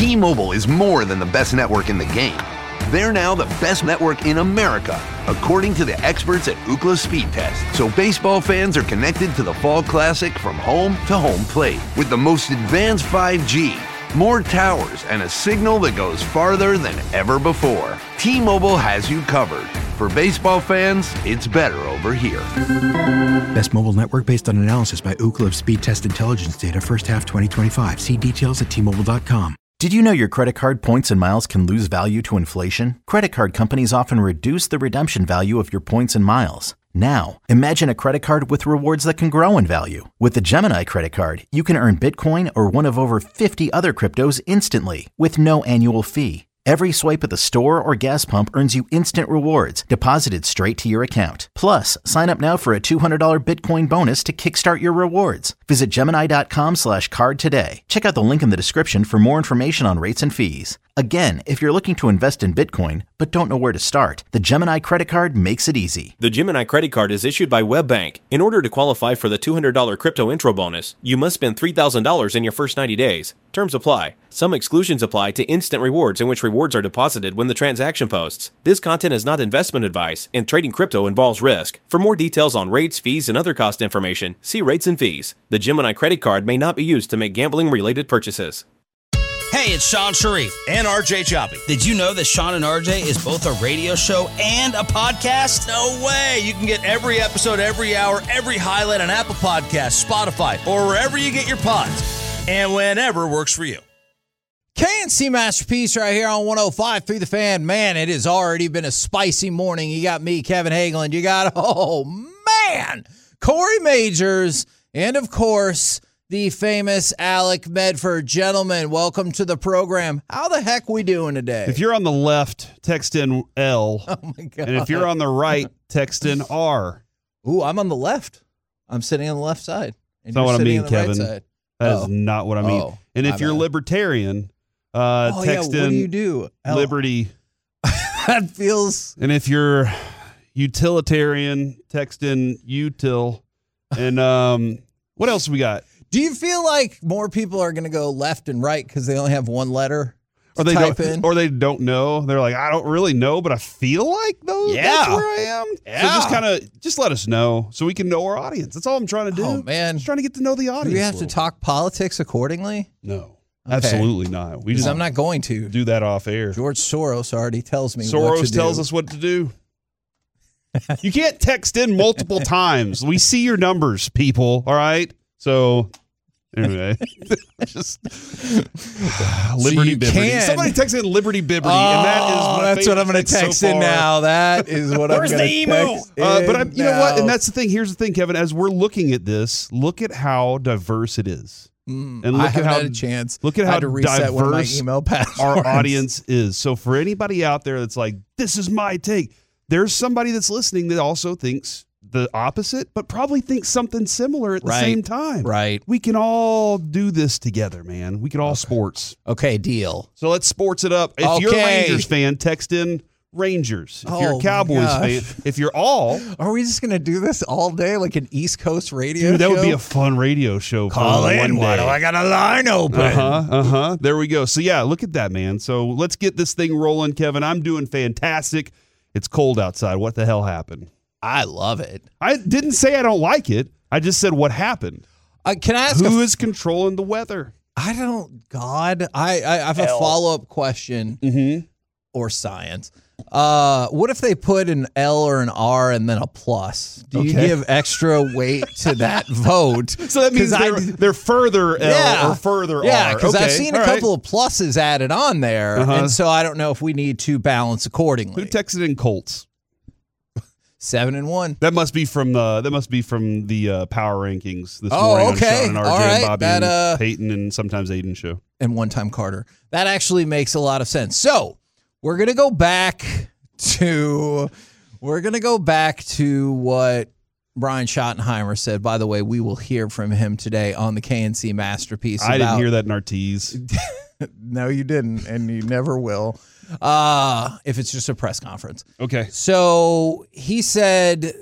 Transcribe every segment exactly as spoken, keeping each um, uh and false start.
T-Mobile is more than the best network in the game. They're now the best network in America, according to the experts at Ookla Speed Test. So baseball fans are connected to the Fall Classic from home to home plate with the most advanced five G, more towers, and a signal that goes farther than ever before. T-Mobile has you covered. For baseball fans, it's better over here. Best mobile network based on analysis by Ookla of Speed Test Intelligence data first half twenty twenty-five. See details at T Mobile dot com. Did you know your credit card points and miles can lose value to inflation? Credit card companies often reduce the redemption value of your points and miles. Now, imagine a credit card with rewards that can grow in value. With the Gemini credit card, you can earn Bitcoin or one of over fifty other cryptos instantly with no annual fee. Every swipe at the store or gas pump earns you instant rewards deposited straight to your account. Plus, sign up now for a two hundred dollars Bitcoin bonus to kickstart your rewards. Visit Gemini.com slash card today. Check out the link in the description for more information on rates and fees. Again, if you're looking to invest in Bitcoin but don't know where to start, the Gemini credit card makes it easy. The Gemini credit card is issued by WebBank. In order to qualify for the two hundred dollars crypto intro bonus, you must spend three thousand dollars in your first ninety days. Terms apply. Some exclusions apply to instant rewards, in which rewards are deposited when the transaction posts. This content is not investment advice, and trading crypto involves risk. For more details on rates, fees, and other cost information, see rates and fees. The Gemini credit card may not be used to make gambling-related purchases. Hey, it's Sean Sharif and R J Choppy. Did you know that Sean and R J is both a radio show and a podcast? No way! You can get every episode, every hour, every highlight on Apple Podcasts, Spotify, or wherever you get your pods, and whenever works for you. K and C Masterpiece right here on one oh five through the Fan. Man, it has already been a spicy morning. You got me, Kevin Hagelin. You got, oh, man, Corey Majors, and, of course, the famous Alec Medford. Gentlemen, welcome to the program. How the heck we doing today? If you're on the left, text in L. Oh, my God. And if you're on the right, text in R. Ooh, I'm on the left. I'm sitting on the left side. And That's not what I mean, Kevin. Right that oh. is not what I mean. Oh, and if you're bad. libertarian, uh, oh, text yeah. in what do you do? L- Liberty. That feels... And if you're utilitarian, text in util. And um, what else we got? Do you feel like more people are going to go left and right because they only have one letter to or they type don't, in? Or they don't know. They're like, I don't really know, but I feel like though Yeah. that's where I am. Yeah. So just kind of just let us know so we can know our audience. That's all I'm trying to do. Oh, man. Just trying to get to know the audience. Do we have a to little talk politics accordingly? bit. No, Okay. absolutely not. We Because just I'm not going to. do that off air. George Soros already tells me Soros what to tells do. us what to do. You can't text in multiple times. We see your numbers, people. All right. So anyway, just Liberty you Bibberty. can- Somebody text in Liberty Bibberty, Oh, and that is my that's what I'm going to text in now. That is what I'm Where's going to the emo? text Uh, but I, in you know what? now. And that's the thing. Here's the thing, Kevin. As we're looking at this, look at how diverse it is. Mm, and look I at haven't how- had a chance. look at I how had to reset one of my diverse email passwords. Our audience is. So for anybody out there that's like, this is my take, there's somebody that's listening that also thinks the opposite, but probably thinks something similar at the Right. same time. Right. We can all do this together, man. We can all sports. Okay, deal. So let's sports it up. If you're a Okay. Rangers fan, text in Rangers. If you're Oh, a my Cowboys gosh. fan, if you're all, Are we just going to do this all day like an East Coast radio dude, that would be show? a fun radio show. for Call one in. Why day. do I got a line open? Uh-huh, uh-huh. There we go. So, yeah, look at that, man. So, let's get this thing rolling, Kevin. I'm doing fantastic. It's cold outside. What the hell happened? I love it. I didn't say I don't like it. I just said what happened. Uh, can I ask Who a is controlling the weather? I don't, God, I, I have a Hell. follow-up question Mm-hmm. or science. Uh, what if they put an L or an R and then a plus? Do you Okay. give extra weight to that vote? So that means 'Cause I- they're, they're further L Yeah. or further Yeah, R. because I've Okay, seen a all right. couple of pluses added on there, Uh-huh. and so I don't know if we need to balance accordingly. Who texted in Colts? Seven and one. That must be from the that must be from the uh, power rankings this Oh, morning okay. on Sean and R J All and right. Bobby That, and uh, Peyton and sometimes Aiden show. And one time Carter. That actually makes a lot of sense. So we're gonna go back to we're gonna go back to what Brian Schottenheimer said. By the way, we will hear from him today on the K N C Masterpiece. I didn't about- hear that in our tease. No, you didn't, and you never will. Uh, if it's just a press conference. Okay. So he said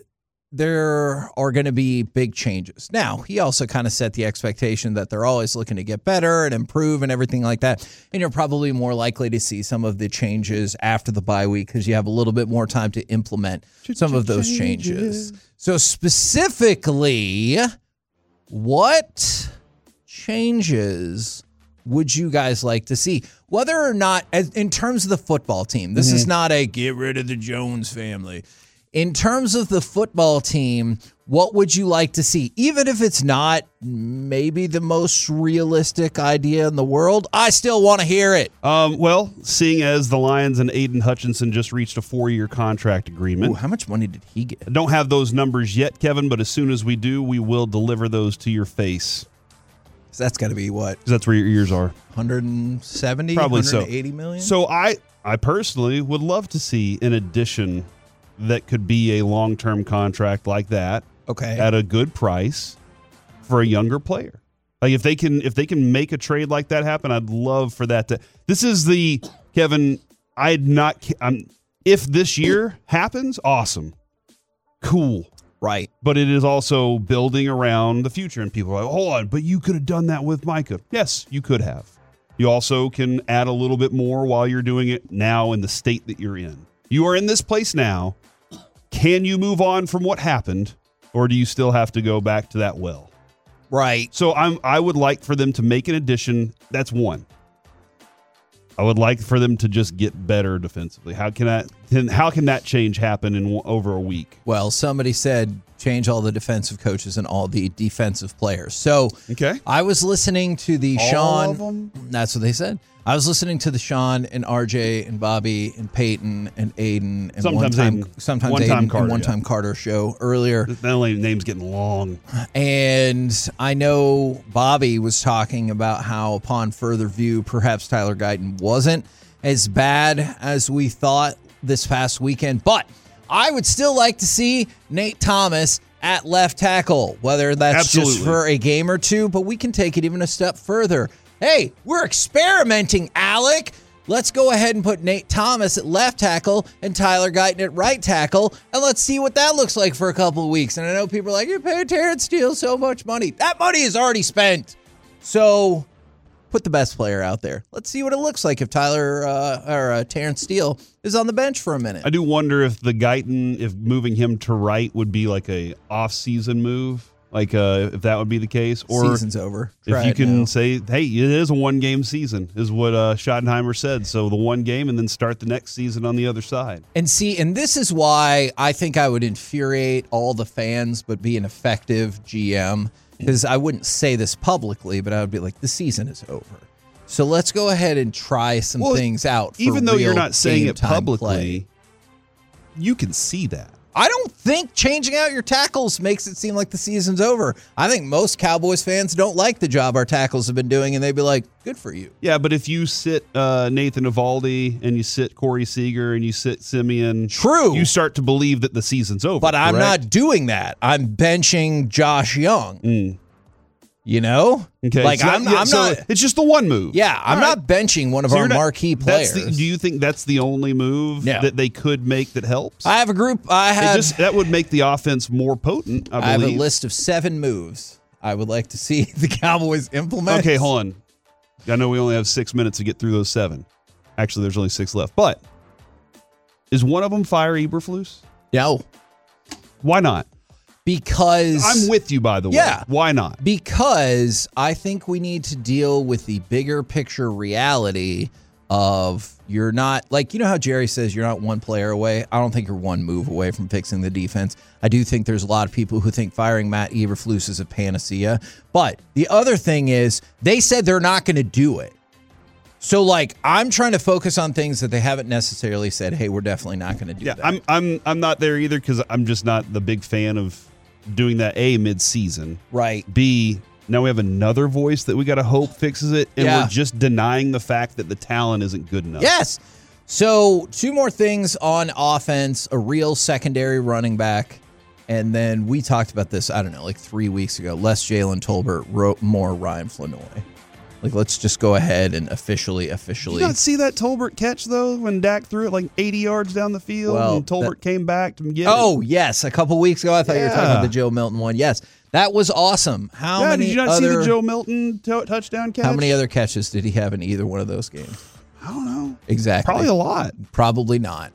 there are going to be big changes. Now, he also kind of set the expectation that they're always looking to get better and improve and everything like that. And you're probably more likely to see some of the changes after the bye week because you have a little bit more time to implement some of those changes. So specifically, what changes would you guys like to see? Whether or not, as, in terms of the football team, this mm-hmm. is not a get rid of the Jones family. In terms of the football team, what would you like to see? Even if it's not maybe the most realistic idea in the world, I still want to hear it. Um, well, seeing as the Lions and Aiden Hutchinson just reached a four-year contract agreement. Ooh, how much money did he get? I don't have those numbers yet, Kevin, but as soon as we do, we will deliver those to your face. So that's got to be what? Because that's where your ears are. one hundred seventy, Probably one hundred eighty so. million? So I, I personally would love to see an addition that could be a long-term contract like that. Okay. At a good price for a younger player. Like if they can if they can make a trade like that happen, I'd love for that to. This is the Kevin. I'd not. I'm, if this year happens, awesome, cool, right? But it is also building around the future, and people are like, hold on, but you could have done that with Micah. Yes, you could have. You also can add a little bit more while you're doing it now in the state that you're in. You are in this place now. Can you move on from what happened, or do you still have to go back to that well? Right. So I'm. I would like for them to make an addition. That's one. I would like for them to just get better defensively. How can that? How can that change happen in over a week? Well, somebody said change all the defensive coaches and all the defensive players. So okay, I was listening to the all Sean. Of them? That's what they said. I was listening to the Sean and R J and Bobby and Peyton and Aiden and sometimes one time, Aiden, sometimes one Aiden time Carter, and one time yeah. Carter show earlier. That only name's getting long. And I know Bobby was talking about how upon further view, perhaps Tyler Guyton wasn't as bad as we thought this past weekend. But I would still like to see Nate Thomas at left tackle, whether that's Absolutely. just for a game or two, but we can take it even a step further. Hey, we're experimenting, Alec. Let's go ahead and put Nate Thomas at left tackle and Tyler Guyton at right tackle, and let's see what that looks like for a couple of weeks. And I know people are like, you're paying Terrence Steele so much money. That money is already spent. So put the best player out there. Let's see what it looks like if Tyler uh, or uh, Terrence Steele is on the bench for a minute. I do wonder if the Guyton, if moving him to right would be like a off-season move. Like, uh, if that would be the case, or season's over. Try if you it can now. say, "Hey, it is a one-game season," is what uh, Schottenheimer said. So the one game, and then start the next season on the other side. And see, and this is why I think I would infuriate all the fans, but be an effective G M. Because I wouldn't say this publicly, but I would be like, the season is over. So let's go ahead and try some Well, things out. For even though you're real not saying it game-time publicly, play. you can see that. I don't think changing out your tackles makes it seem like the season's over. I think most Cowboys fans don't like the job our tackles have been doing, and they'd be like, good for you. Yeah, but if you sit uh, Nathan Eovaldi and you sit Corey Seager and you sit Simeon, True. you start to believe that the season's over. But I'm correct? not doing that. I'm benching Josh Young. Mm. You know? Okay, Like, so I'm, yeah, I'm so not. It's just the one move. Yeah, I'm All not right. benching one of So our you're not- marquee that's players. the- do you think that's the only move No. that they could make that helps? I have a group. I It have. just that would make the offense more potent. I I have believe. a list of seven moves I would like to see the Cowboys implement. Okay, hold on. I know we only have six minutes to get through those seven. Actually, there's only six left. But is one of them fire Eberflus? No, Why not? because I'm with you, by the way. Yeah. Why not? Because I think we need to deal with the bigger picture reality of you're not, like, you know how Jerry says you're not one player away? I don't think you're one move away from fixing the defense. I do think there's a lot of people who think firing Matt Eberflus is a panacea. But the other thing is they said they're not going to do it. So, like, I'm trying to focus on things that they haven't necessarily said, hey, we're definitely not going to do Yeah, that. I'm I'm I'm not there either because I'm just not the big fan of doing that. A mid-season, right. B, now we have another voice that we got to hope fixes it, and Yeah. we're just denying the fact that the talent isn't good enough. Yes. So two more things on offense, a real secondary running back. And then we talked about this, I don't know, like three weeks ago. Less Jalen Tolbert, wrote more Ryan Flanoy. Like, let's just go ahead and officially, officially. Did you not see that Tolbert catch, though, when Dak threw it like eighty yards down the field Well, and Tolbert that, came back to get oh, it? yes. A couple weeks ago, I thought yeah. you were talking about the Joe Milton one. Yes. That was awesome. How yeah, many did you not other, see the Joe Milton t- touchdown catch? How many other catches did he have in either one of those games? I don't know. Exactly. Probably a lot. Probably not.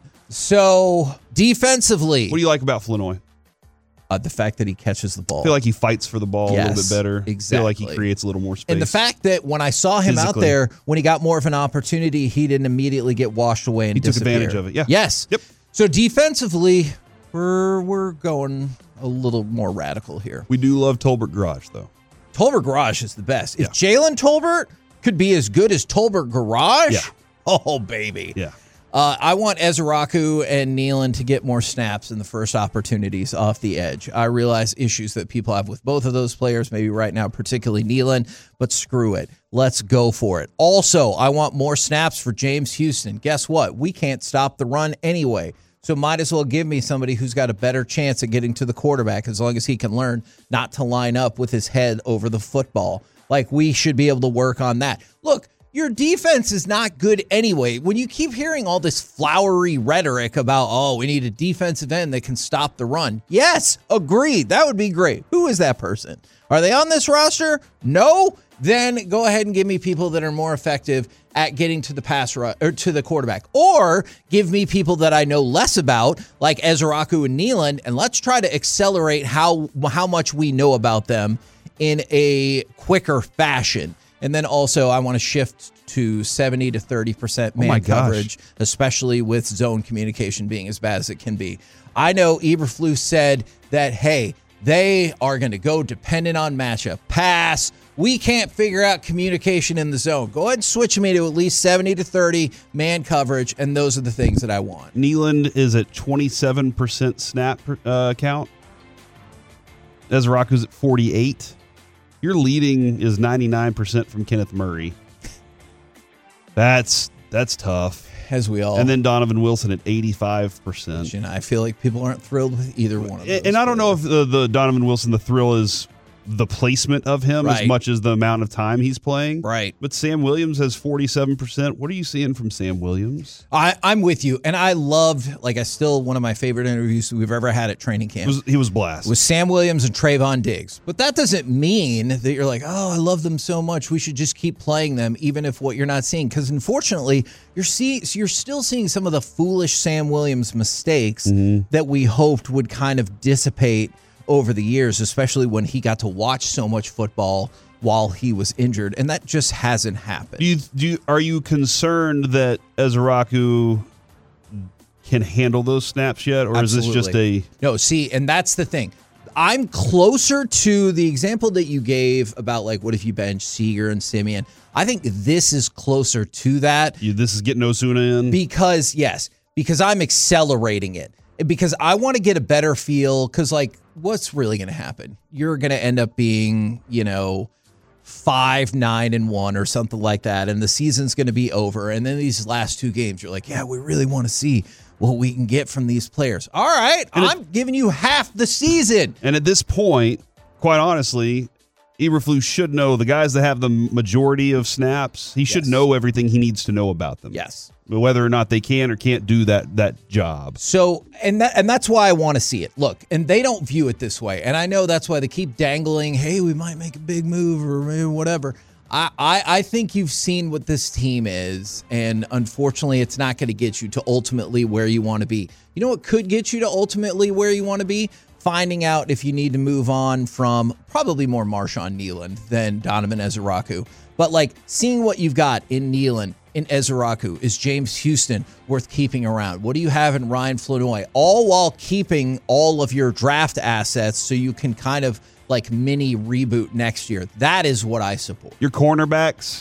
So, defensively. What do you like about Flournoy? Uh, the fact that he catches the ball. I feel like he fights for the ball yes, a little bit better. Exactly. I feel like he creates a little more space. And the fact that when I saw him Physically. out there, when he got more of an opportunity, he didn't immediately get washed away and He took disappear. advantage of it, yeah. Yes. Yep. So defensively, we're we're going a little more radical here. We do love Tolbert Garage, though. Tolbert Garage is the best. If Yeah. Jalen Tolbert could be as good as Tolbert Garage, Yeah. oh, baby. Yeah. Uh, I want Ezraku and Nealon to get more snaps in the first opportunities off the edge. I realize issues that people have with both of those players, maybe right now, particularly Nealon, but screw it. Let's go for it. Also, I want more snaps for James Houston. Guess what? We can't stop the run anyway. So might as well give me somebody who's got a better chance at getting to the quarterback as long as he can learn not to line up with his head over the football. Like, we should be able to work on that. Look, your defense is not good anyway. When you keep hearing all this flowery rhetoric about, oh, we need a defensive end that can stop the run. Yes, agreed. That would be great. Who is that person? Are they on this roster? No? Then go ahead and give me people that are more effective at getting to the pass rush or to the quarterback, or give me people that I know less about, like Ezraku and Nealon, and let's try to accelerate how how much we know about them in a quicker fashion. And then also, I want to shift to seventy to thirty percent man oh my gosh. coverage, especially with zone communication being as bad as it can be. I know Eberflus said that, hey, they are going to go dependent on matchup. Pass. We can't figure out communication in the zone. Go ahead and switch me to at least seventy to thirty man coverage, and those are the things that I want. Nealon is at twenty-seven percent snap uh, count. Ezraku's at forty-eight. Your leading is ninety-nine percent from Kenneth Murray. That's that's tough. As we all. And then Donovan Wilson at eighty-five percent. And I feel like people aren't thrilled with either one of those. And I don't know if the, the Donovan Wilson, the thrill is the placement of him Right. as much as the amount of time he's playing. Right. But Sam Williams has forty-seven percent. What are you seeing from Sam Williams? I, I'm with you. And I loved, like, I still, one of my favorite interviews we've ever had at training camp. It was, he was blessed. Was Sam Williams and Trayvon Diggs. But that doesn't mean that you're like, oh, I love them so much, we should just keep playing them, even if what you're not seeing. Because unfortunately, you're see, you're still seeing some of the foolish Sam Williams mistakes Mm-hmm. that we hoped would kind of dissipate over the years, especially when he got to watch so much football while he was injured. And that just hasn't happened. Do you, do you, are you concerned that Ezraku can handle those snaps yet? Or Absolutely. is this just a... No, see, and that's the thing. I'm closer to the example that you gave about, like, what if you bench Seager and Simeon? I think this is closer to that. You, this is getting Osuna in? Because, yes, because I'm accelerating it. Because I want to get a better feel, because, like, what's really going to happen? You're going to end up being, you know, five, nine, and one or something like that, and the season's going to be over. And then these last two games, you're like, yeah, we really want to see what we can get from these players. All right, And I'm giving you half the season. And at this point, quite honestly, Eberflus should know the guys that have the majority of snaps. He should Yes. know everything he needs to know about them. Yes. Whether or not they can or can't do that that job. So, and that, and that's why I want to see it. Look, and they don't view it this way. And I know that's why they keep dangling, hey, we might make a big move or maybe whatever. I, I, I think you've seen what this team is, and unfortunately, it's not going to get you to ultimately where you want to be. You know what could get you to ultimately where you want to be? Finding out if you need to move on from probably more Marshawn Nealon than Donovan Ezraku. But, like, seeing what you've got in Nealon, in Ezraku, is James Houston worth keeping around? What do you have in Ryan Flournoy? All while keeping all of your draft assets so you can kind of, like, mini reboot next year. That is what I support. Your cornerbacks,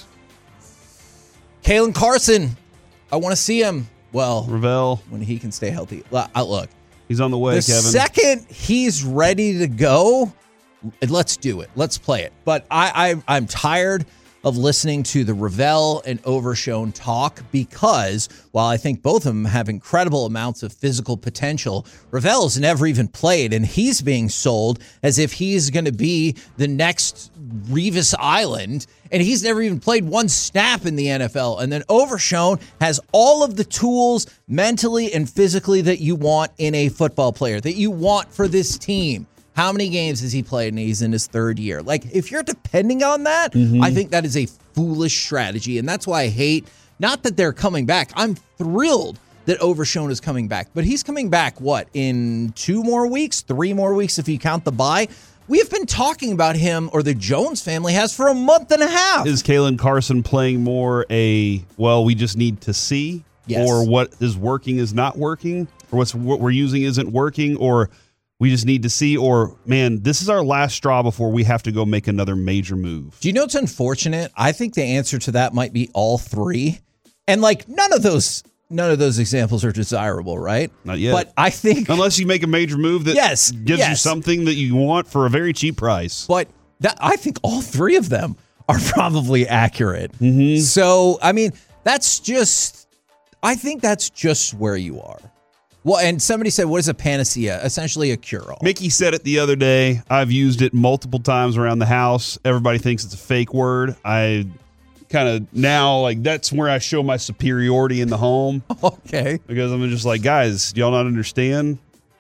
Kalen Carson, I want to see him. Well, Ravel, when he can stay healthy. Look, look, he's on the way, the Kevin. second he's ready to go, let's do it. Let's play it. But I, I, I'm tired of listening to the Ravel and Overshone talk because while I think both of them have incredible amounts of physical potential, Ravel's never even played, and he's being sold as if he's going to be the next Revis Island, and he's never even played one snap in the N F L. And then Overshone has all of the tools mentally and physically that you want in a football player, that you want for this team. How many games has he played? And he's in his third year. Like, if you're depending on that, mm-hmm. I think that is a foolish strategy. And that's why I hate, not that they're coming back. I'm thrilled that Overshone is coming back. But he's coming back, what, in two more weeks? Three more weeks if you count the bye? We have been talking about him, or the Jones family has, for a month and a half. Is Kalen Carson playing more a, well, we just need to see? Yes. Or what is working is not working? Or what's what we're using isn't working? Or we just need to see? Or, man, this is our last straw before we have to go make another major move? Do you know what's unfortunate? I think the answer to that might be all three. And, like, none of those none of those examples are desirable, right? Not yet. But I think... Unless you make a major move that yes, gives yes. you something that you want for a very cheap price. But that, I think all three of them are probably accurate. Mm-hmm. So, I mean, that's just... I think that's just where you are. Well, and somebody said, what is a panacea? Essentially a cure-all. Mickey said it the other day. I've used it multiple times around the house. Everybody thinks it's a fake word. I kind of now, like, that's where I show my superiority in the home. Okay. Because I'm just like, guys, do y'all not understand?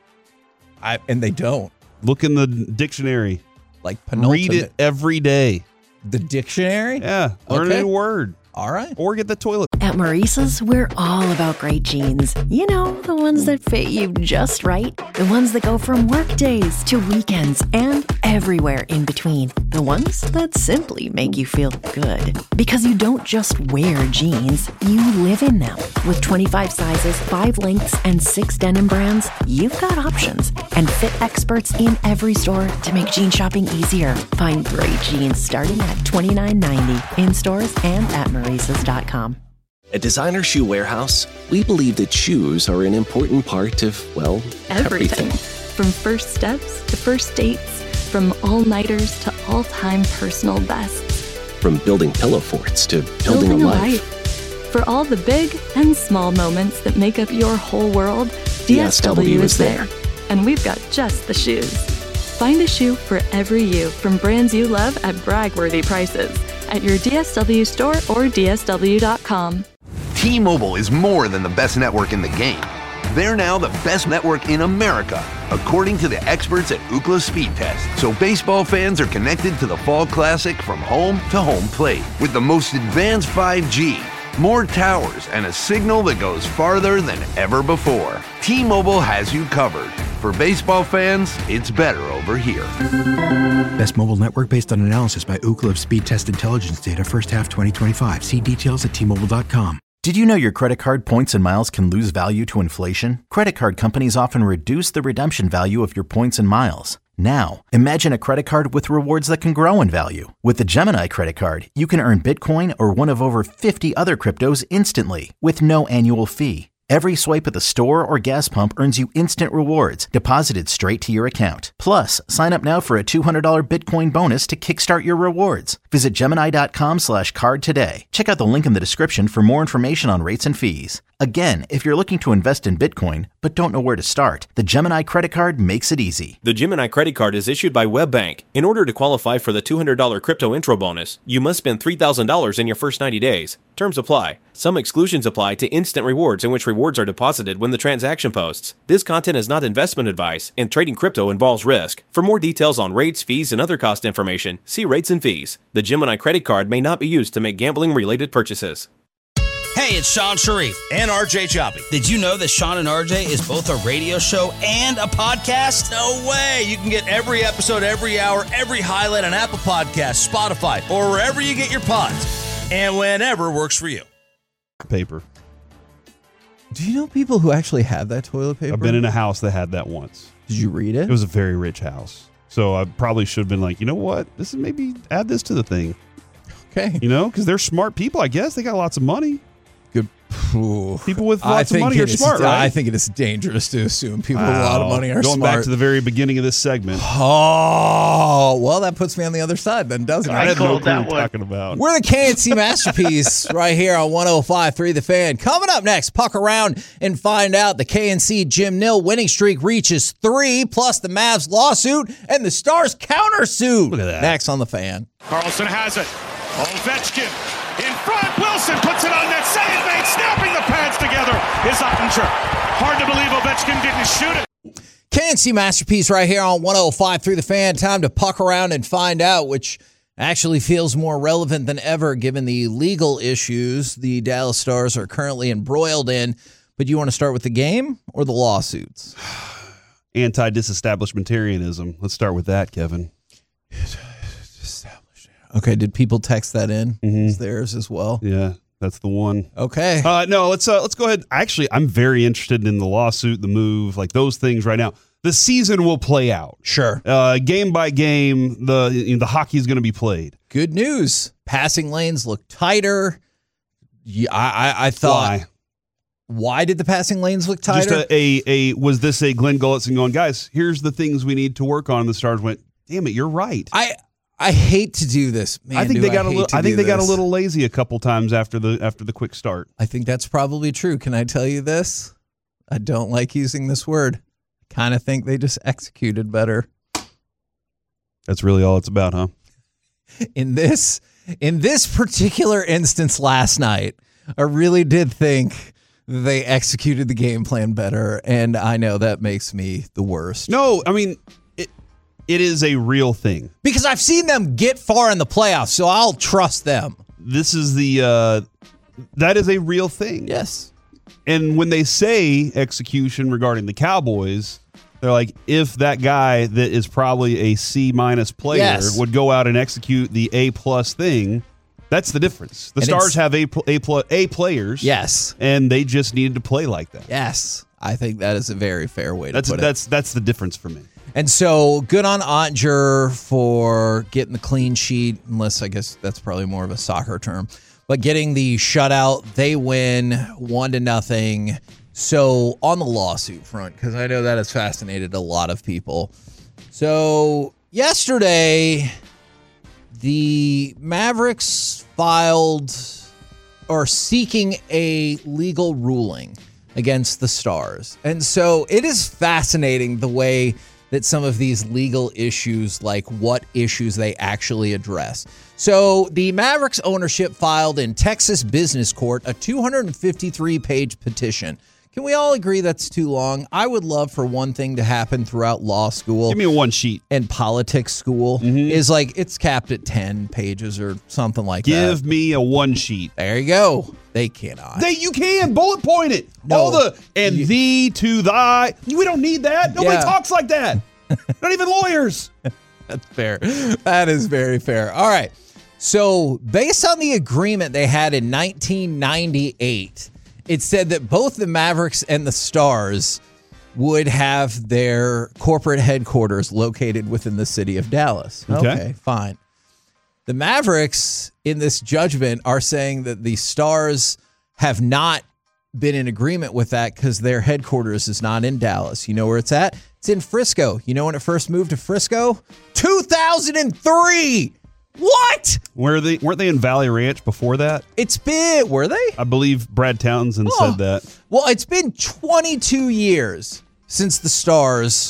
I And they don't. Look in the dictionary. Like penultimate. Read it every day. The dictionary? Yeah. Learn Okay. a new word. All right. Or get the toilet. At Maurice's, we're all about great jeans. You know, the ones that fit you just right. The ones that go from work days to weekends and everywhere in between. The ones that simply make you feel good. Because you don't just wear jeans, you live in them. With twenty-five sizes, five lengths, and six denim brands, you've got options. And fit experts in every store to make jean shopping easier. Find great jeans starting at twenty-nine ninety in stores and at Maurice's dot com. At Designer Shoe Warehouse, we believe that shoes are an important part of, well, everything. everything. From first steps to first dates, from all-nighters to all-time personal bests. From building pillow forts to building, building a, a life. life. For all the big and small moments that make up your whole world, D S W is there. And we've got just the shoes. Find a shoe for every you from brands you love at brag-worthy prices at your D S W store or D S W dot com. T-Mobile is more than the best network in the game. They're now the best network in America, according to the experts at Ookla Speed Test. So baseball fans are connected to the Fall Classic from home to home plate with the most advanced five G, more towers, and a signal that goes farther than ever before. T-Mobile has you covered. For baseball fans, it's better over here. Best mobile network based on analysis by Ookla of Speed Test Intelligence data first half twenty twenty-five. See details at T Mobile dot com. Did you know your credit card points and miles can lose value to inflation? Credit card companies often reduce the redemption value of your points and miles. Now, imagine a credit card with rewards that can grow in value. With the Gemini credit card, you can earn Bitcoin or one of over fifty other cryptos instantly with no annual fee. Every swipe at the store or gas pump earns you instant rewards deposited straight to your account. Plus, sign up now for a two hundred dollars Bitcoin bonus to kickstart your rewards. Visit Gemini dot com slash card today. Check out the link in the description for more information on rates and fees. Again, if you're looking to invest in Bitcoin but don't know where to start, the Gemini credit card makes it easy. The Gemini credit card is issued by WebBank. In order to qualify for the two hundred dollars crypto intro bonus, you must spend three thousand dollars in your first ninety days. Terms apply. Some exclusions apply to instant rewards, in which rewards are deposited when the transaction posts. This content is not investment advice, and trading crypto involves risk. For more details on rates, fees, and other cost information, see rates and fees. The Gemini credit card may not be used to make gambling-related purchases. Hey, it's Sean Sharif and R J Choppy. Did you know that Sean and R J is both a radio show and a podcast? No way! You can get every episode, every hour, every highlight on Apple Podcasts, Spotify, or wherever you get your pods, and whenever works for you. Paper. Do you know people who actually have that toilet paper? I've been in a house that had that once. Did you read it? It was a very rich house. So I probably should have been like, you know what? This is maybe add this to the thing. Okay. You know, because they're smart people, I guess. They got lots of money. Good. Ooh. People with I lots of think money are it is- smart, right? I think it is dangerous to assume people with a lot of money are Going smart. back to the very beginning of this segment. Oh, well, that puts me on the other side then, doesn't it? I have no clue what you're talking about. We're the K N C Masterpiece right here on one oh five point three The Fan. Coming up next, puck around and find out the K N C Jim Nill winning streak reaches three, plus the Mavs lawsuit and the Stars countersuit. Look at that. Next on The Fan. Carlson has it. Ovechkin in front. Wilson puts it on net. Save made. Snapping the pads together is Ottinger. Hard to believe Ovechkin didn't shoot it. K N C Masterpiece right here on one oh five point three The Fan. Time to puck around and find out, which actually feels more relevant than ever given the legal issues the Dallas Stars are currently embroiled in. But you want to start with the game or the lawsuits? Anti-disestablishmentarianism. Let's start with that, Kevin. Okay, did people text that in? Mm-hmm. Is theirs as well? Yeah, that's the one. Okay. Uh, no, let's uh, let's go ahead. Actually, I'm very interested in the lawsuit, the move, like those things right now. The season will play out. Sure. Uh, game by game, the you know, the hockey is going to be played. Good news. Passing lanes look tighter. Yeah, I, I, I thought. Why? Why did the passing lanes look tighter? Just a, a, a was this a Glenn Gulletson going, guys, here's the things we need to work on. And the Stars went, damn it, you're right. I I hate to do this. Man, I think do they got I a hate little. to I think do they got a this. little lazy a couple times after the after the quick start. I think that's probably true. Can I tell you this? I don't like using this word. Kind of think they just executed better. That's really all it's about, huh? In this in this particular instance last night, I really did think they executed the game plan better, and I know that makes me the worst. No, I mean it. It is a real thing Because I've seen them get far in the playoffs, so I'll trust them. This is the uh, that is a real thing. Yes. And when they say execution regarding the Cowboys, they're like, if that guy that is probably a C minus player Yes. would go out and execute the A plus thing, that's the difference. The And Stars it's- have A pl- A plus A players, Yes. and they just needed to play like that. Yes. I think that is a very fair way to That's put it. that's that's the difference for me. And so good on Ottinger for getting the clean sheet, unless I guess that's probably more of a soccer term. But getting the shutout, they win one to nothing. So on the lawsuit front, because I know that has fascinated a lot of people. So yesterday, the Mavericks filed or seeking a legal ruling against the Stars. And so it is fascinating the way that some of these legal issues, like what issues they actually address. So the Mavericks ownership filed in Texas Business Court a two hundred fifty-three page petition. Can we all agree that's too long? I would love for one thing to happen throughout law school. Give me a one sheet. And politics school Mm-hmm. is like, it's capped at ten pages or something like Give that. me a one sheet. There you go. They cannot. They you can bullet point it. No. All the and thee to thy. We don't need that. Nobody Yeah. talks like that. Not even lawyers. That's fair. That is very fair. All right. So based on the agreement they had in nineteen ninety-eight, it said that both the Mavericks and the Stars would have their corporate headquarters located within the city of Dallas. Okay. Okay, fine. The Mavericks in this judgment are saying that the Stars have not been in agreement with that because their headquarters is not in Dallas. You know where it's at? It's in Frisco. You know when it first moved to Frisco? two thousand three. What? Were they weren't they in Valley Ranch before that? It's been, were they? I believe Brad Townsend Oh. said that. Well, it's been twenty-two years since the Stars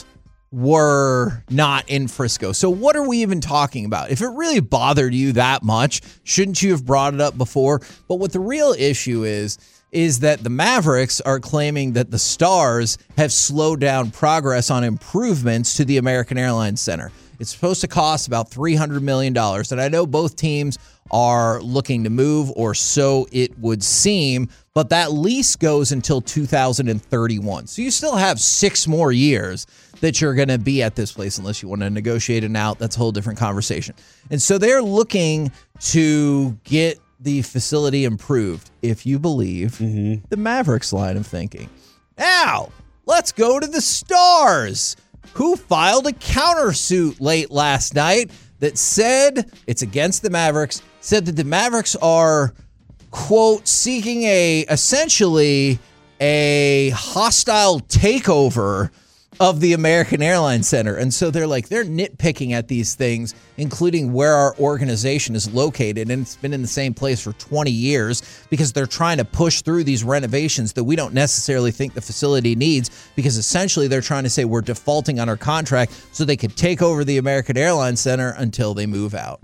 were not in Frisco. So what are we even talking about? If it really bothered you that much, shouldn't you have brought it up before? But what the real issue is, is that the Mavericks are claiming that the Stars have slowed down progress on improvements to the American Airlines Center. It's supposed to cost about three hundred million dollars. And I know both teams are looking to move, or so it would seem, but that lease goes until two thousand thirty-one. So you still have six more years that you're going to be at this place unless you want to negotiate it out. That's a whole different conversation. And so they're looking to get the facility improved, if you believe the Mavericks line of thinking. Now, let's go to the Stars, who filed a countersuit late last night that said it's against the Mavericks, said that the Mavericks are quote, seeking a essentially a hostile takeover of the American Airlines Center. And so they're like, they're nitpicking at these things, including where our organization is located. And it's been in the same place for twenty years because they're trying to push through these renovations that we don't necessarily think the facility needs, because essentially they're trying to say we're defaulting on our contract so they could take over the American Airlines Center until they move out.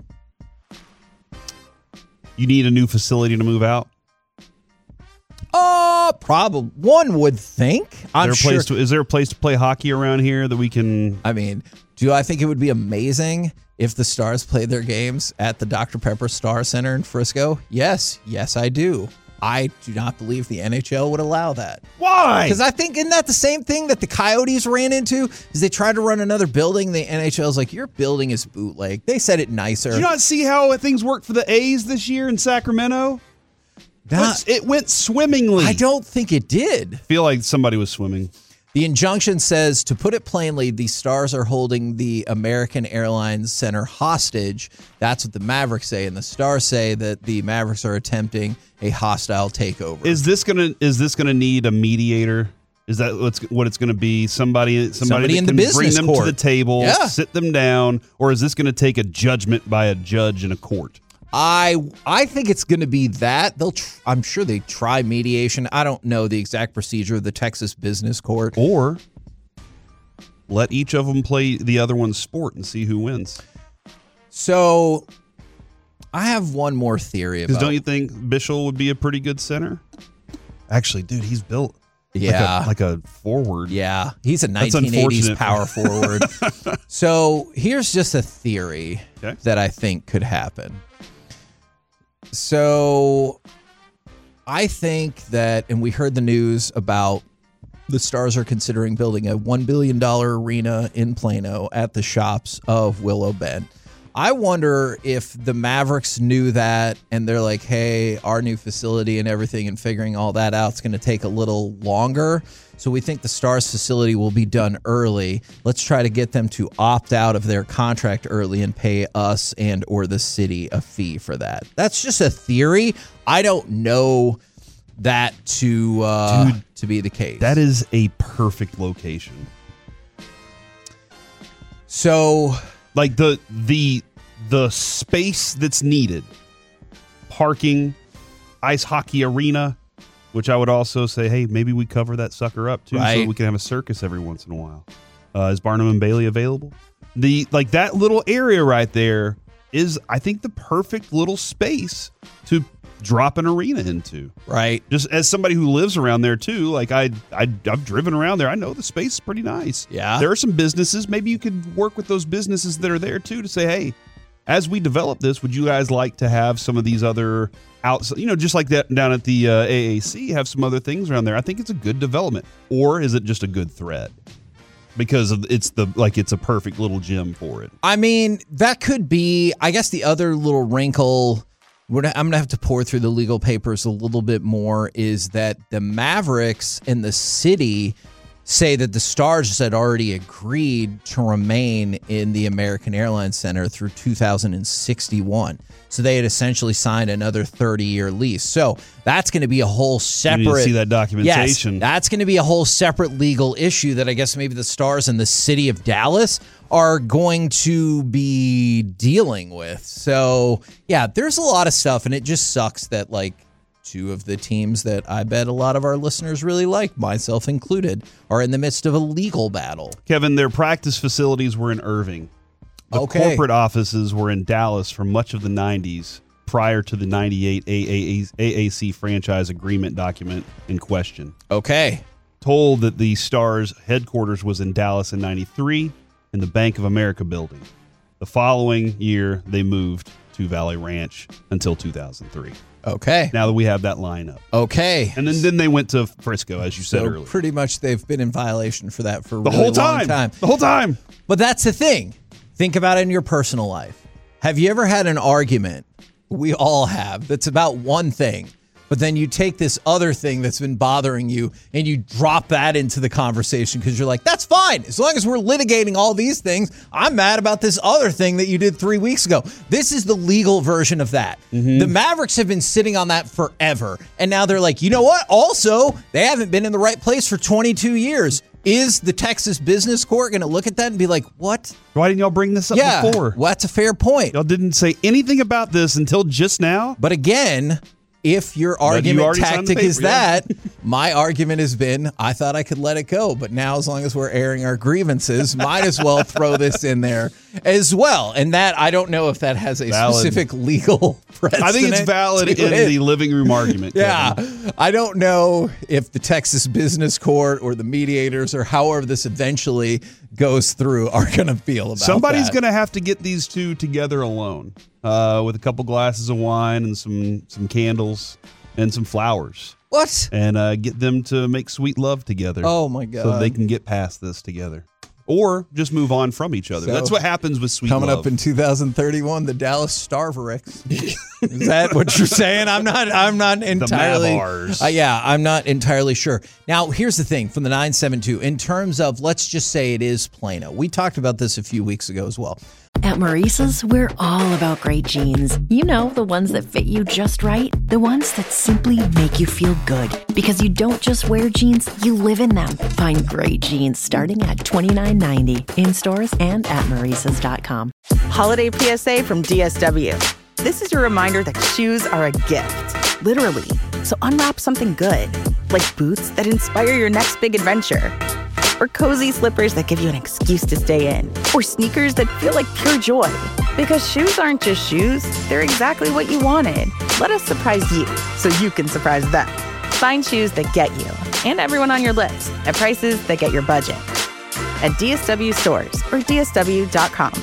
You need a new facility to move out? Uh, probably. One would think. I'm Is there, a place sure. to, is there a place to play hockey around here that we can... I mean, do I think it would be amazing if the Stars played their games at the Doctor Pepper Star Center in Frisco? Yes. Yes, I do. I do not believe the N H L would allow that. Why? Because I think, isn't that the same thing that the Coyotes ran into? Is they tried to run another building. The N H L's like, your building is bootleg. They said it nicer. Did you not see how things worked for the A's this year in Sacramento? Not, it went swimmingly. I don't think it did. I feel like somebody was swimming. The injunction says, to put it plainly, the Stars are holding the American Airlines Center hostage. That's what the Mavericks say, and the Stars say that the Mavericks are attempting a hostile takeover. Is this gonna is this gonna need a mediator? Is that what's what it's gonna be? Somebody somebody, Somebody that in the can business bring them court. to the table, Yeah. sit them down, or is this gonna take a judgment by a judge in a court? I I think it's going to be that. They'll. Tr- I'm sure they try mediation. I don't know the exact procedure of the Texas Business Court. Or let each of them play the other one's sport and see who wins. So I have one more theory Because about. don't you think Bischel would be a pretty good center? Actually, dude, he's built Yeah. like a, like a forward. Yeah, he's a That's nineteen eighties unfortunate. power forward. So here's just a theory Okay. that I think could happen. So I think that, and we heard the news about the Stars are considering building a one billion dollars arena in Plano at the shops of Willow Bend. I wonder if the Mavericks knew that and they're like, hey, our new facility and everything and figuring all that out is going to take a little longer. So we think the Stars facility will be done early. Let's try to get them to opt out of their contract early and pay us and or the city a fee for that. That's just a theory. I don't know that to uh, Dude, to be the case. That is a perfect location. So, like the the the space that's needed, parking, ice hockey arena, which I would also say, hey, maybe we cover that sucker up too, Right. so we can have a circus every once in a while. Uh, is Barnum and Bailey available? The like that little area right there is, I think, the perfect little space to drop an arena into. Right. Just as somebody who lives around there too, like I, I I've driven around there. I know the space is pretty nice. Yeah. There are some businesses. Maybe you could work with those businesses that are there too to say, hey, as we develop this, would you guys like to have some of these other outside, you know, just like that down at the uh, A A C, have some other things around there. I think it's a good development. Or is it just a good threat? Because of, it's the like it's a perfect little gym for it. I mean, that could be, I guess the other little wrinkle, we're not- I'm going to have to pour through the legal papers a little bit more, is that the Mavericks and the city say that the Stars had already agreed to remain in the American Airlines Center through two thousand sixty-one. So they had essentially signed another thirty-year lease. So that's going to be a whole separate... You need to see that documentation. Yes, that's going to be a whole separate legal issue that I guess maybe the Stars and the city of Dallas are going to be dealing with. So, yeah, there's a lot of stuff, and it just sucks that, like, two of the teams that I bet a lot of our listeners really like, myself included, are in the midst of a legal battle. Kevin, their practice facilities were in Irving. The Okay. corporate offices were in Dallas for much of the nineties, prior to the ninety-eight A A C franchise agreement document in question. Okay. Told that the Stars headquarters was in Dallas in ninety-three in the Bank of America building. The following year, they moved to Valley Ranch until two thousand three. Okay. Now that we have that lineup. Okay. And then, then they went to Frisco, as you said So earlier. pretty much they've been in violation for that for a The really whole long time. time. The whole time. But that's the thing. Think about it in your personal life. Have you ever had an argument, we all have, that's about one thing, But then you take this other thing that's been bothering you and you drop that into the conversation because you're like, that's fine. As long as we're litigating all these things, I'm mad about this other thing that you did three weeks ago. This is the legal version of that. Mm-hmm. The Mavericks have been sitting on that forever. And now they're like, you know what? Also, they haven't been in the right place for twenty-two years. Is the Texas Business Court going to look at that and be like, what? Why didn't y'all bring this up yeah, before? Well, that's a fair point. Y'all didn't say anything about this until just now. But again, if your argument you tactic paper, is yeah. that, my argument has been, I thought I could let it go. But now, as long as we're airing our grievances, might as well throw this in there as well. And that, I don't know if that has a valid. specific legal precedent. I think it's valid in it. the living room argument. Yeah. Kevin. I don't know if the Texas Business Court or the mediators or however this eventually goes through are going to feel about Somebody's that. going to have to get these two together alone. Uh, with a couple glasses of wine and some, some candles and some flowers. What? And uh, get them to make sweet love together. Oh, my God. So they can get past this together. Or just move on from each other. So That's what happens with sweet coming love. Coming up in two thousand thirty-one, the Dallas Starvericks. Is that what you're saying? I'm not I'm not entirely the Mavars. Uh, yeah, I'm not entirely sure. Now, here's the thing from the nine seven two. In terms of, let's just say it is Plano. We talked about this a few weeks ago as well. At Maurice's, we're all about great jeans. You know, the ones that fit you just right. The ones that simply make you feel good. Because you don't just wear jeans, you live in them. Find great jeans starting at twenty-nine ninety in stores and at Maurices dot com. Holiday P S A from D S W. This is your reminder that shoes are a gift. Literally. So unwrap something good. Like boots that inspire your next big adventure. Or cozy slippers that give you an excuse to stay in. Or sneakers that feel like pure joy. Because shoes aren't just shoes, they're exactly what you wanted. Let us surprise you so you can surprise them. Find shoes that get you and everyone on your list at prices that get your budget. At D S W stores or D S W dot com.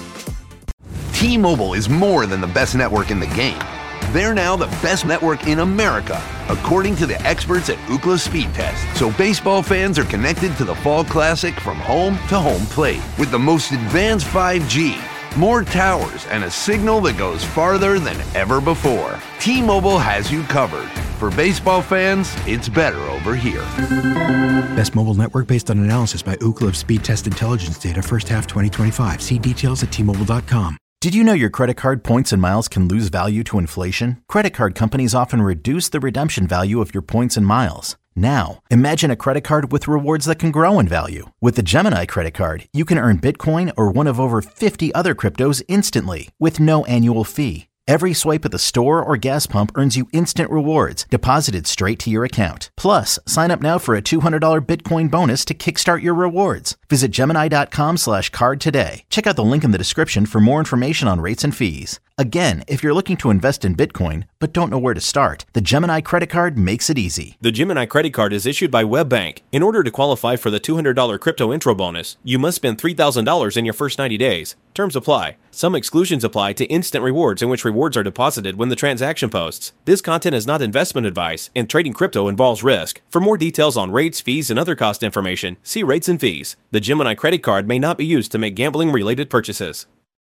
T-Mobile is more than the best network in the game. They're now the best network in America, according to the experts at Ookla Speed Test. So baseball fans are connected to the Fall Classic from home to home plate with the most advanced five G, more towers, and a signal that goes farther than ever before. T-Mobile has you covered. For baseball fans, it's better over here. Best mobile network based on analysis by Ookla Speed Test Intelligence data first half twenty twenty-five. See details at T Mobile dot com. Did you know your credit card points and miles can lose value to inflation? Credit card companies often reduce the redemption value of your points and miles. Now, imagine a credit card with rewards that can grow in value. With the Gemini credit card, you can earn Bitcoin or one of over fifty other cryptos instantly with no annual fee. Every swipe at the store or gas pump earns you instant rewards deposited straight to your account. Plus, sign up now for a two hundred dollars Bitcoin bonus to kickstart your rewards. Visit Gemini dot com slash card today. Check out the link in the description for more information on rates and fees. Again, if you're looking to invest in Bitcoin but don't know where to start, the Gemini credit card makes it easy. The Gemini credit card is issued by WebBank. In order to qualify for the two hundred dollars crypto intro bonus, you must spend three thousand dollars in your first ninety days. Terms apply. Some exclusions apply to instant rewards, in which rewards are deposited when the transaction posts. This content is not investment advice, and trading crypto involves risk. For more details on rates, fees, and other cost information, see rates and fees. The Gemini credit card may not be used to make gambling-related purchases.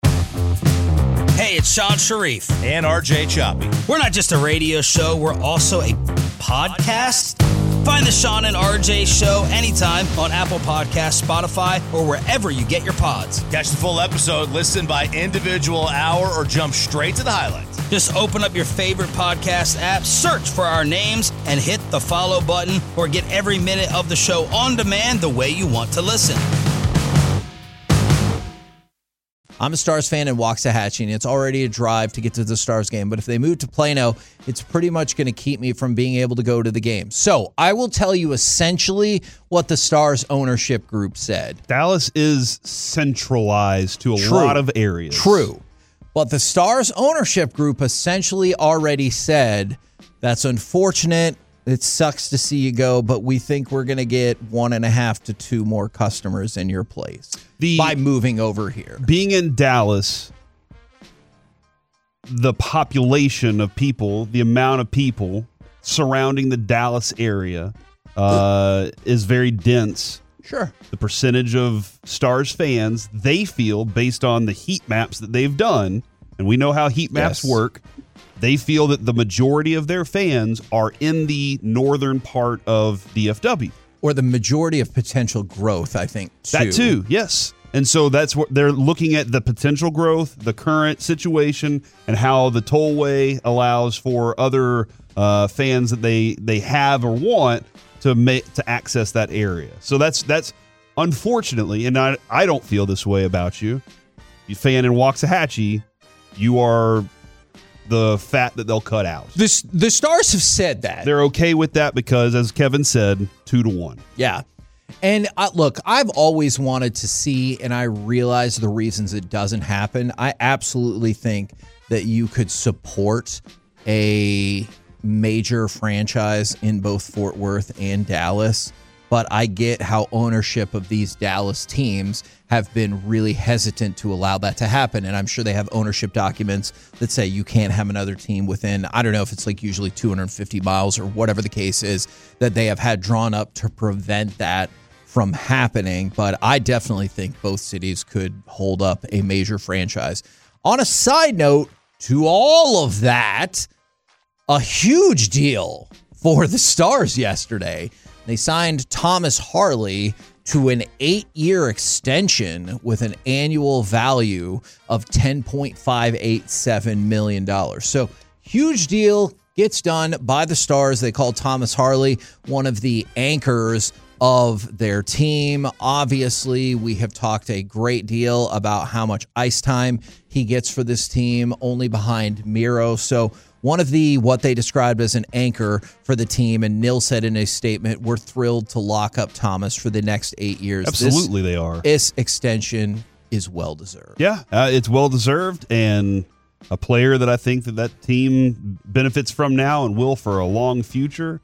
Hey, it's Sean Sharif. And R J Choppy. We're not just a radio show, we're also a podcast. Find the Sean and R J Show anytime on Apple Podcasts, Spotify, or wherever you get your pods. Catch the full episode, listen by individual hour, or jump straight to the highlights. Just open up your favorite podcast app, search for our names, and hit the follow button, or get every minute of the show on demand the way you want to listen. I'm a Stars fan in Waxahachie, and it's already a drive to get to the Stars game. But if they move to Plano, it's pretty much going to keep me from being able to go to the game. So I will tell you essentially what the Stars ownership group said. Dallas is centralized to a True. lot of areas. True. But the Stars ownership group essentially already said, that's unfortunate. It sucks to see you go, but we think we're going to get one and a half to two more customers in your place the, by moving over here. Being in Dallas, the population of people, the amount of people surrounding the Dallas area uh, is very dense. Sure. The percentage of Stars fans, they feel, based on the heat maps that they've done, and we know how heat maps yes. work, they feel that the majority of their fans are in the northern part of D F W. Or the majority of potential growth, I think, too. That too, yes. And so that's what they're looking at, the potential growth, the current situation, and how the tollway allows for other uh, fans that they, they have or want to make to access that area. So that's that's unfortunately, and I, I don't feel this way about you, you fan in Waxahachie, you are the fat that they'll cut out. The, the Stars have said that. They're okay with that because, as Kevin said, two to one. Yeah. And uh, look, I've always wanted to see, and I realize the reasons it doesn't happen. I absolutely think that you could support a major franchise in both Fort Worth and Dallas, but I get how ownership of these Dallas teams have been really hesitant to allow that to happen. And I'm sure they have ownership documents that say you can't have another team within, I don't know if it's like usually two hundred fifty miles or whatever the case is, that they have had drawn up to prevent that from happening. But I definitely think both cities could hold up a major franchise. On a side note to all of that, a huge deal for the Stars yesterday. They signed Thomas Harley to an eight-year extension with an annual value of ten point five eight seven million dollars. So huge deal gets done by the Stars. They call Thomas Harley one of the anchors of their team. Obviously, we have talked a great deal about how much ice time he gets for this team, only behind Miro. So one of the, what they described as an anchor for the team, and Nil said in a statement, we're thrilled to lock up Thomas for the next eight years. Absolutely, this, they are. This extension is well-deserved. Yeah, uh, it's well-deserved, and a player that I think that that team benefits from now and will for a long future.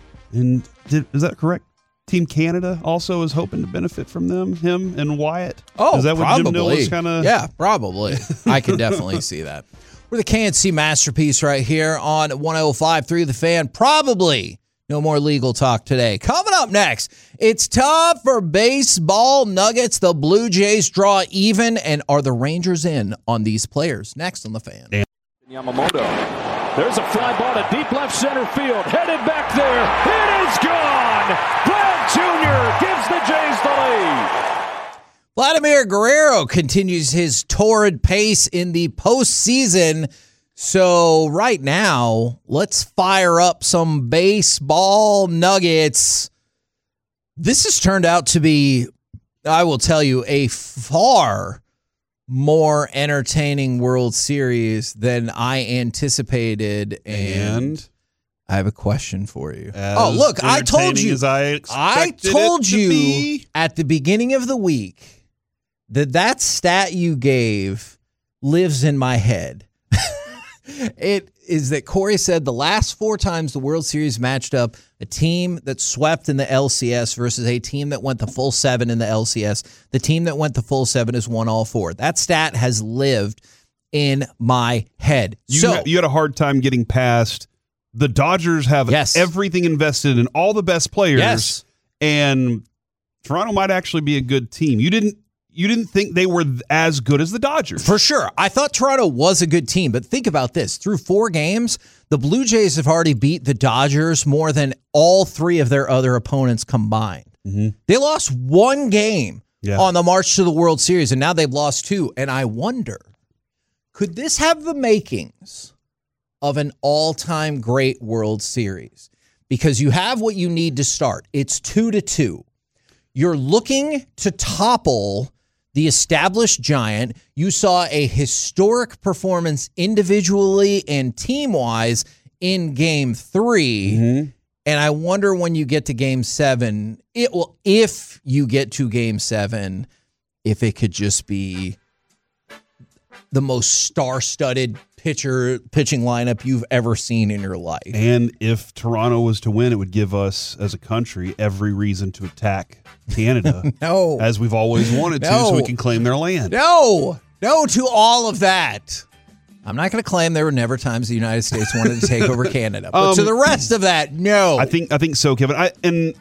And did, is that correct? Team Canada also is hoping to benefit from them, him and Wyatt. Oh, is that what probably. Jim Nil was kind of? Yeah, probably. I can definitely see that. We're the K N C Masterpiece right here on one oh five point three The Fan. Probably no more legal talk today. Coming up next, it's tough for baseball Nuggets. The Blue Jays draw even, and are the Rangers in on these players? Next on The Fan. Damn. Yamamoto. There's a fly ball to deep left center field. Headed back there. It is gone. Brad Junior gives the Jays the lead. Vladimir Guerrero continues his torrid pace in the postseason. So right now, let's fire up some baseball Nuggets. This has turned out to be, I will tell you, a far more entertaining World Series than I anticipated. And, and I have a question for you. Oh, look, I told you. As I, I told it to you be. at the beginning of the week that that stat you gave lives in my head. It is that Corey said the last four times the World Series matched up a team that swept in the L C S versus a team that went the full seven in the L C S. The team that went the full seven has won all four. That stat has lived in my head. You, so ha- you had a hard time getting past the Dodgers have yes. everything invested in all the best players. Yes. And Toronto might actually be a good team. You didn't You didn't think they were as good as the Dodgers. For sure. I thought Toronto was a good team, but think about this. Through four games, the Blue Jays have already beat the Dodgers more than all three of their other opponents combined. Mm-hmm. They lost one game yeah. on the march to the World Series, and now they've lost two. And I wonder, could this have the makings of an all-time great World Series? Because you have what you need to start. It's two to two. You're looking to topple the established giant. You saw a historic performance individually and team-wise in game three. Mm-hmm. And I wonder when you get to game seven, it will, if you get to game seven, if it could just be the most star-studded pitcher pitching lineup you've ever seen in your life. And if Toronto was to win, it would give us, as a country, every reason to attack Canada. No. As we've always wanted to, No. so we can claim their land. No. No to all of that. I'm not going to claim there were never times the United States wanted to take over Canada. But Um, to the rest of that, no. I think I think so, Kevin. I, and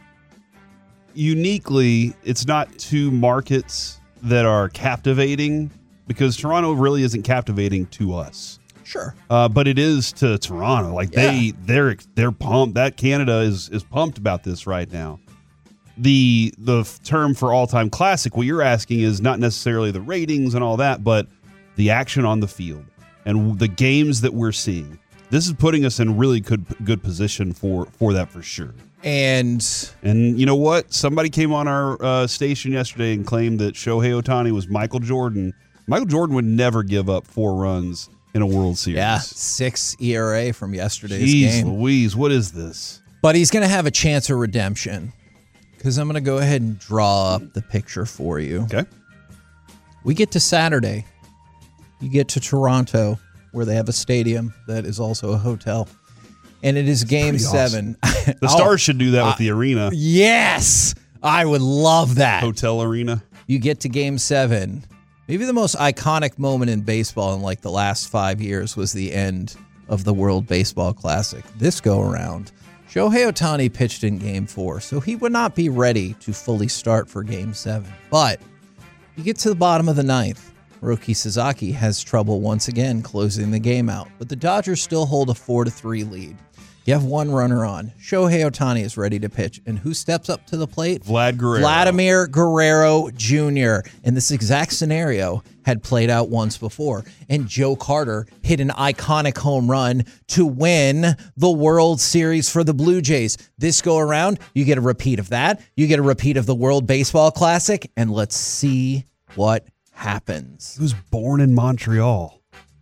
uniquely, it's not two markets that are captivating, because Toronto really isn't captivating to us. Sure. Uh, but it is to Toronto. Like Yeah. they they're they're pumped. That Canada is is pumped about this right now. The the term for all-time classic, what you're asking is not necessarily the ratings and all that, but the action on the field and the games that we're seeing. This is putting us in really good good position for for that for sure. And and you know what? Somebody came on our uh, station yesterday and claimed that Shohei Ohtani was Michael Jordan. Michael Jordan would never give up four runs in a World Series. Yeah, six E R A from yesterday's Jeez game. Louise, what is this? But he's going to have a chance of redemption because I'm going to go ahead and draw up the picture for you. Okay. We get to Saturday. You get to Toronto, where they have a stadium that is also a hotel. And it is game pretty seven. awesome. The Oh, Stars should do that with uh, the arena. Yes. I would love that. Hotel arena. You get to game seven. Maybe the most iconic moment in baseball in like the last five years was the end of the World Baseball Classic. This go around, Shohei Ohtani pitched in game four, so he would not be ready to fully start for game seven. But you get to the bottom of the ninth. Roki Sasaki has trouble once again closing the game out, but the Dodgers still hold a four to three lead. You have one runner on. Shohei Ohtani is ready to pitch. And who steps up to the plate? Vlad Guerrero. Vladimir Guerrero Junior And this exact scenario had played out once before. And Joe Carter hit an iconic home run to win the World Series for the Blue Jays. This go around, you get a repeat of that. You get a repeat of the World Baseball Classic. And let's see what happens. He was born in Montreal.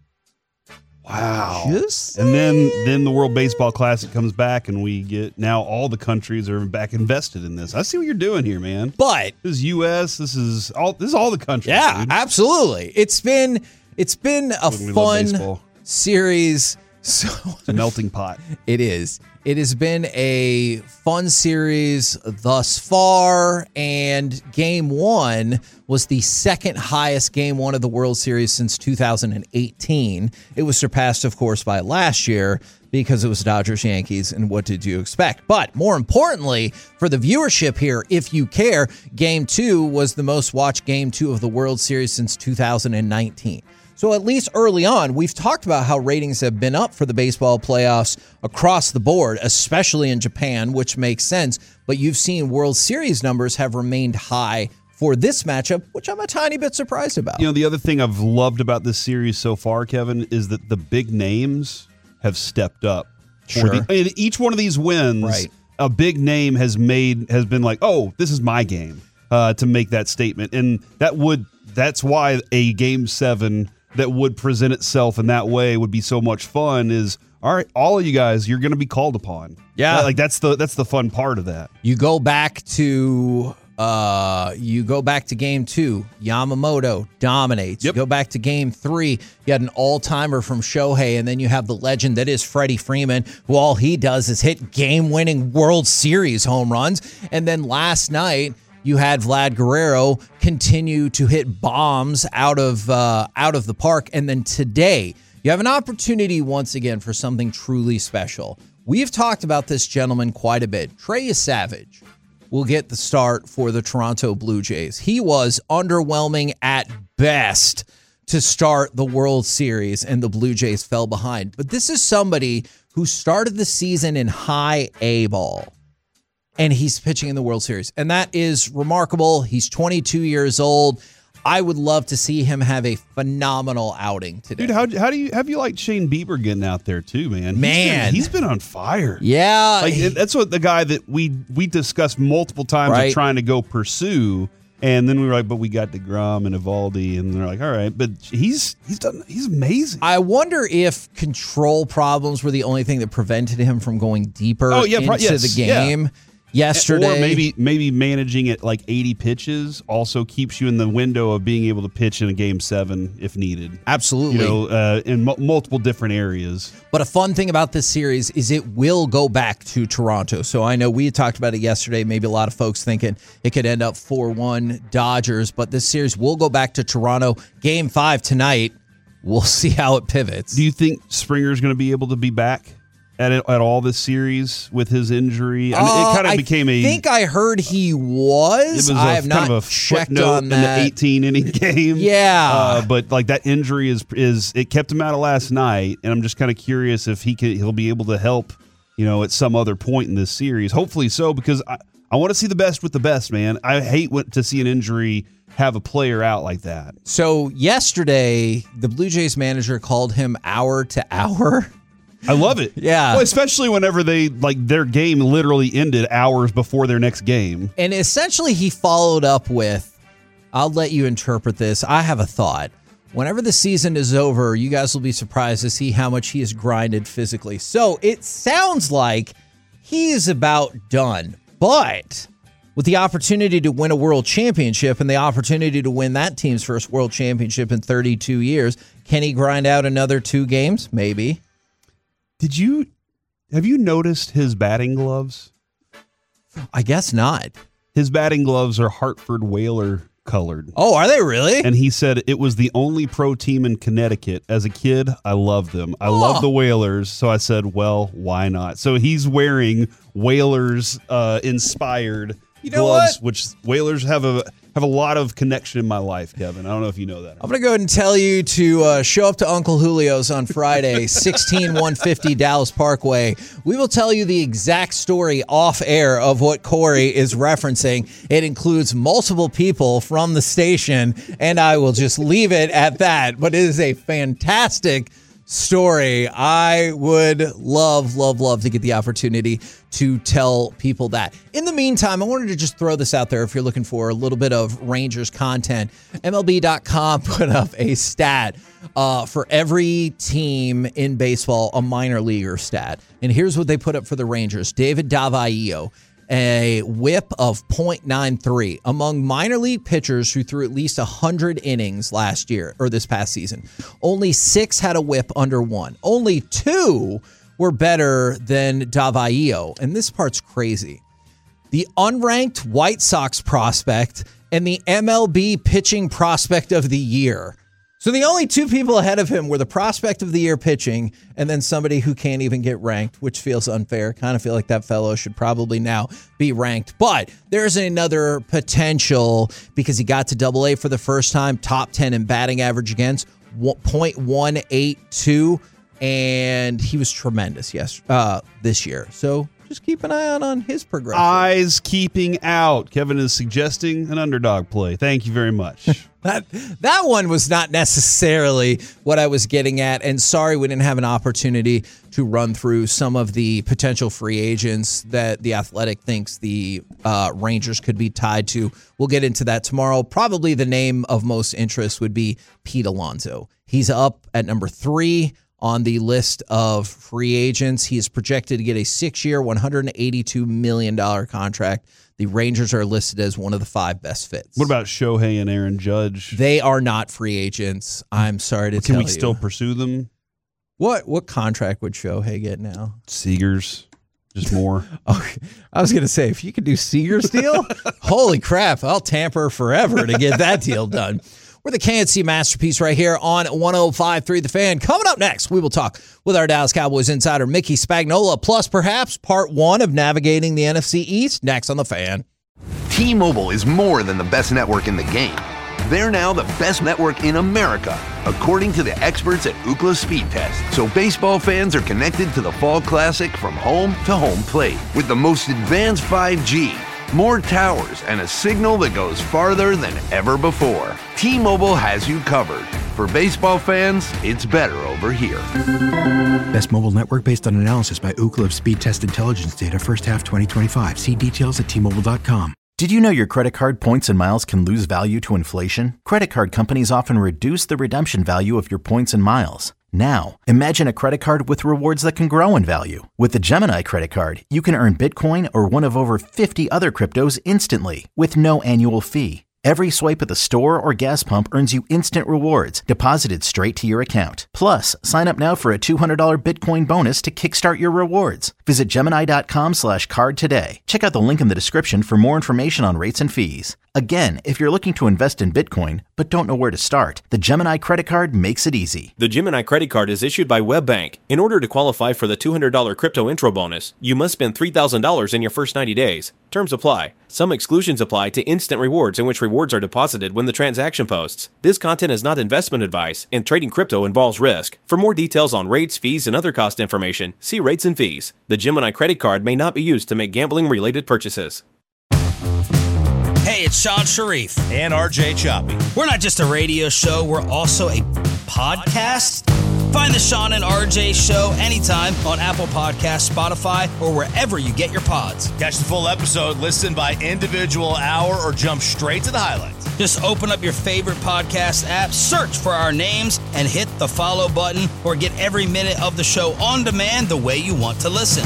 Wow. Just and then then the World Baseball Classic comes back and we get now all the countries are back invested in this. I see what you're doing here, man. But this is U S, this is all this is all the countries. Yeah, dude. absolutely. It's been it's been a We love fun baseball. series. So It's a melting pot. It is. It has been a fun series thus far, and game one was the second highest game one of the World Series since two thousand eighteen. It was surpassed, of course, by last year because it was Dodgers Yankees, and what did you expect? But more importantly, for the viewership here, if you care, game two was the most watched game two of the World Series since two thousand nineteen. So at least early on, we've talked about how ratings have been up for the baseball playoffs across the board, especially in Japan, which makes sense. But you've seen World Series numbers have remained high for this matchup, which I'm a tiny bit surprised about. You know, the other thing I've loved about this series so far, Kevin, is that the big names have stepped up. for Sure. the- and each one of these wins, Right. a big name has made has been like, oh, this is my game, uh, to make that statement. And that would that's why a game seven that would present itself in that way would be so much fun is, all right, all of you guys, you're going to be called upon. Yeah. Like that's the that's the fun part of that. You go back to uh, you go back to game two. Yamamoto dominates. Yep. You go back to game three. You had an all-timer from Shohei, and then you have the legend that is Freddie Freeman, who all he does is hit game-winning World Series home runs. And then last night, you had Vlad Guerrero continue to hit bombs out of uh, out of the park. And then today, you have an opportunity once again for something truly special. We've talked about this gentleman quite a bit. Trey Savage will get the start for the Toronto Blue Jays. He was underwhelming at best to start the World Series, and the Blue Jays fell behind. But this is somebody who started the season in high A ball, and he's pitching in the World Series. And that is remarkable. He's twenty-two years old. I would love to see him have a phenomenal outing today. Dude, how how do you have you liked Shane Bieber getting out there too, man? He's Man. been, he's been on fire. Yeah. Like and that's what the guy that we we discussed multiple times Right. of trying to go pursue, and then we were like, but we got DeGrom and Evaldi, and they're like, all right, but he's he's done he's amazing. I wonder if control problems were the only thing that prevented him from going deeper Oh, yeah, into pro- yes, the game yesterday. Or maybe maybe managing at like eighty pitches also keeps you in the window of being able to pitch in a game seven if needed. Absolutely. You know, uh, in mu- multiple different areas. But a fun thing about this series is it will go back to Toronto. So I know we had talked about it yesterday. Maybe a lot of folks thinking it could end up four one Dodgers. But this series will go back to Toronto. Game five tonight. We'll see how it pivots. Do you think Springer's going to be able to be back? at at all this series with his injury? I mean, uh, it kind of I became a. I think I heard he was. It was I a, have kind not of a checked footnote on in that. the eighteen inning game. Yeah, uh, but like that injury is is it kept him out of last night, and I'm just kind of curious if he can he'll be able to help, you know, at some other point in this series. Hopefully so, because I I want to see the best with the best, man. I hate when, to see an injury have a player out like that. So yesterday, the Blue Jays manager called him hour to hour. I love it. Yeah. Well, especially whenever they, like, their game literally ended hours before their next game. And essentially he followed up with, I'll let you interpret this. I have a thought. Whenever the season is over, you guys will be surprised to see how much he has grinded physically. So it sounds like he is about done. But with the opportunity to win a world championship and the opportunity to win that team's first world championship in thirty-two years, can he grind out another two games? Maybe. Did you, have you noticed his batting gloves? I guess not. His batting gloves are Hartford Whaler colored. Oh, are they really? And he said it was the only pro team in Connecticut. As a kid, I loved them. I Oh. love the Whalers, so I said, well, why not? So he's wearing Whalers uh, inspired You know gloves, what? which Whalers have a have a lot of connection in my life, Kevin. I don't know if you know that. I'm going to go ahead and tell you to uh, show up to Uncle Julio's on Friday, sixteen one fifty Dallas Parkway. We will tell you the exact story off air of what Corey is referencing. It includes multiple people from the station, and I will just leave it at that. But it is a fantastic story. I would love, love, love to get the opportunity to tell people that. In the meantime, I wanted to just throw this out there if you're looking for a little bit of Rangers content. M L B dot com put up a stat uh, for every team in baseball, a minor leaguer stat. And here's what they put up for the Rangers. David Davaio, a whip of point nine three among minor league pitchers who threw at least one hundred innings last year or this past season. Only six had a whip under one. Only two were better than Davaio. And this part's crazy. The unranked White Sox prospect and the M L B pitching prospect of the year. So the only two people ahead of him were the prospect of the year pitching and then somebody who can't even get ranked, which feels unfair. Kind of feel like that fellow should probably now be ranked. But there's another potential because he got to double A for the first time, top ten in batting average against, point one eight two, and he was tremendous yes, uh, this year. So just keep an eye out on his progression. Eyes keeping out. Kevin is suggesting an underdog play. Thank you very much. That that one was not necessarily what I was getting at. And sorry we didn't have an opportunity to run through some of the potential free agents that The Athletic thinks the uh, Rangers could be tied to. We'll get into that tomorrow. Probably the name of most interest would be Pete Alonso. He's up at number three on the list of free agents. He is projected to get a six-year, one hundred eighty-two million dollars contract. The Rangers are listed as one of the five best fits. What about Shohei and Aaron Judge? They are not free agents. I'm sorry to Can tell you. we still pursue them? What what contract would Shohei get now? Seegers. Just more. Okay. I was going to say, if you could do Seager's deal, holy crap, I'll tamper forever to get that deal done. We're the K N C Masterpiece right here on one oh five point three The Fan. Coming up next, we will talk with our Dallas Cowboys insider, Mickey Spagnola, plus perhaps part one of navigating the N F C East next on The Fan. T-Mobile is more than the best network in the game. They're now the best network in America, according to the experts at Ookla Speed Test. So baseball fans are connected to the Fall Classic from home to home plate with the most advanced five G, more towers, and a signal that goes farther than ever before. T-Mobile has you covered. For baseball fans, it's better over here. Best mobile network based on analysis by Ookla of Speed Test Intelligence data first half twenty twenty-five. See details at T Mobile dot com. Did you know your credit card points and miles can lose value to inflation? Credit card companies often reduce the redemption value of your points and miles. Now, imagine a credit card with rewards that can grow in value. With the Gemini credit card, you can earn Bitcoin or one of over fifty other cryptos instantly with no annual fee. Every swipe at the store or gas pump earns you instant rewards deposited straight to your account. Plus, sign up now for a two hundred dollars Bitcoin bonus to kickstart your rewards. Visit Gemini.com slash card today. Check out the link in the description for more information on rates and fees. Again, if you're looking to invest in Bitcoin, but don't know where to start? The Gemini credit card makes it easy. The Gemini credit card is issued by WebBank. In order to qualify for the two hundred dollars crypto intro bonus, you must spend three thousand dollars in your first ninety days. Terms apply. Some exclusions apply to instant rewards in which rewards are deposited when the transaction posts. This content is not investment advice, and trading crypto involves risk. For more details on rates, fees, and other cost information, see rates and fees. The Gemini credit card may not be used to make gambling-related purchases. Hey, it's Sean Sharif. And R J Choppy. We're not just a radio show, we're also a podcast. Find the Sean and R J Show anytime on Apple Podcasts, Spotify, or wherever you get your pods. Catch the full episode, listen by individual hour, or jump straight to the highlights. Just open up your favorite podcast app, search for our names, and hit the follow button, or get every minute of the show on demand the way you want to listen.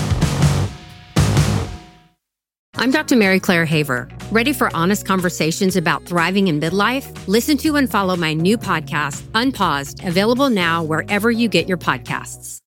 I'm Doctor Mary Claire Haver. Ready for honest conversations about thriving in midlife? Listen to and follow my new podcast, Unpaused, available now wherever you get your podcasts.